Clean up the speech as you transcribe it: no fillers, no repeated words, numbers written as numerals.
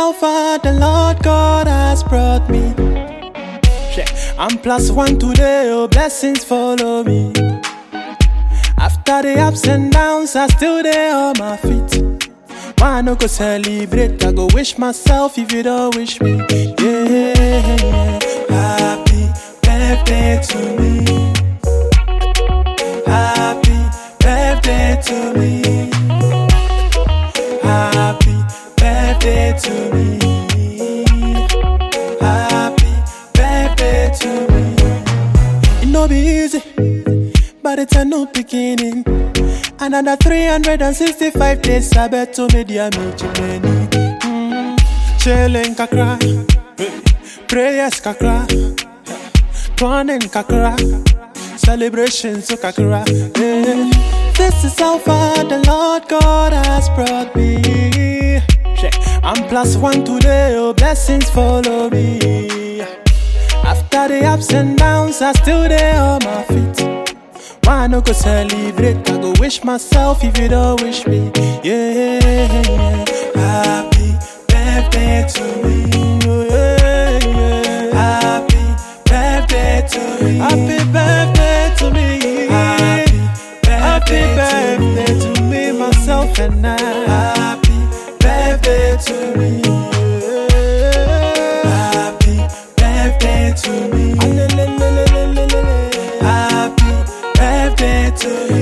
how far the Lord God has brought me. I'm +1 today, oh blessings follow me. After the ups and downs, I still there on my feet. Why no go celebrate? I go wish myself if you don't wish me. Yeah, happy birthday to me. Happy birthday to me. Happy birthday to me. Happy birthday to me. It no be easy, but it's a new beginning. Another 365 days, I bet to me dear me chimney. Chilling kakra, prayers kakra, planning kakra, celebrations so kakra. This is how far the Lord God has brought me. I'm +1 today, oh blessings follow me. After the ups and downs, I still there on my feet. Why no go celebrate? I go wish myself if you don't wish me. Yeah, happy birthday to me. Yeah, happy birthday to me. Happy birthday to me. Happy birthday to me, myself and I. Happy birthday to me. Happy birthday to me. Happy birthday to me.